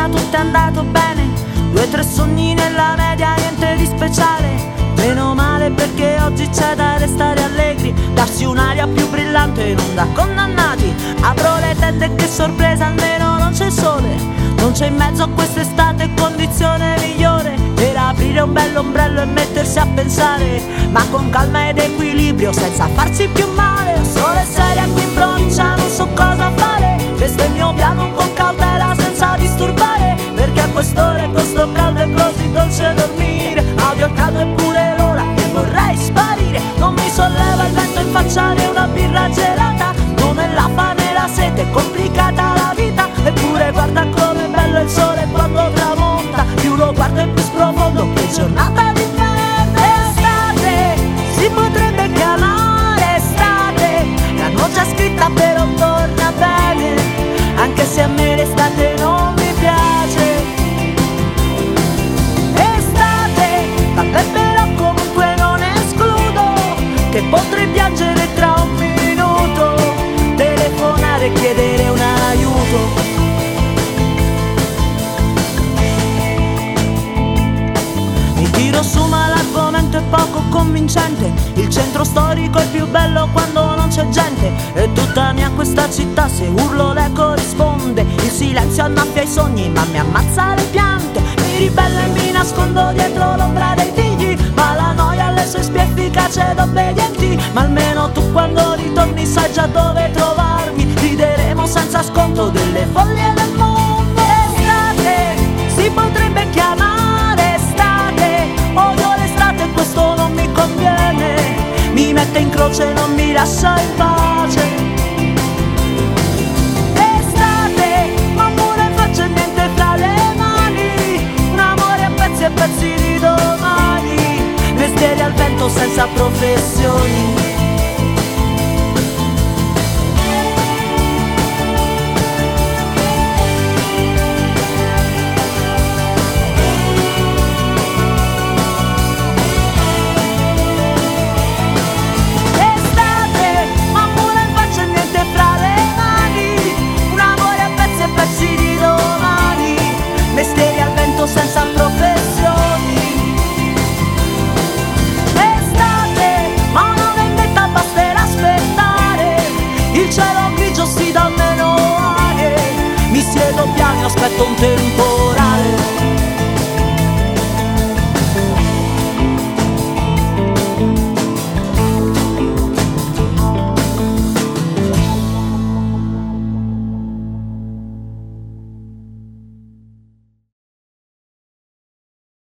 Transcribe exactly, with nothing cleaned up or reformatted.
settimana tutto è andato bene, due o tre sogni nella media, niente di speciale. Meno male perché oggi c'è da restare allegri, darsi un'aria più brillante, non da condannati. Apro le tende, che sorpresa, almeno non c'è sole, non c'è in mezzo a quest'estate condizione migliore per aprire un bell'ombrello e mettersi a pensare, ma con calma ed equilibrio, senza farsi più male. Sole seria qui in provincia, non so cosa fare, questo è il mio piano con cautela senza disturbare, perché a quest'ora con sto caldo è così dolce dormire. Odio il caldo eppure l'ora e vorrei sparire, non mi solleva il vento in faccia né una birra gelata, non è la fame e la sete, è complicata la vita. Eppure guarda com'è bello il sole quando tramonta, più lo guardo e più sprofondo, che giornata d'inverno. Estate, si potrebbe chiamare estate, l'hanno già scritta però torna bene, anche se a me l'estate non mi piace. Estate, vabbè però comunque non escludo che potrei piangere tra un minuto, telefonare e chiedere un aiuto. Tiro su ma l'argomento è poco convincente, il centro storico è più bello quando non c'è gente, e tutta mia questa città se urlo l'eco risponde, il silenzio annaffia i sogni ma mi ammazza le piante, mi ribello e mi nascondo dietro l'ombra dei figli, ma la noia alle sue spie efficace ed obbedienti, ma almeno tu quando ritorni sai già dove trovarmi, rideremo senza sconto delle follie del mondo. Estate, si potrebbe chiamare estate, odio l'estate e questo non mi conviene, mi mette in croce e non mi lascia in pace. Estate, ma pure faccio niente fra le mani, un amore a pezzi e pezzi di domani, mestieri al vento senza professioni. Mestieri al vento senza professioni. Estate, ma una vendetta basterà aspettare, il cielo grigio si dà meno aria, mi siedo piano e aspetto un te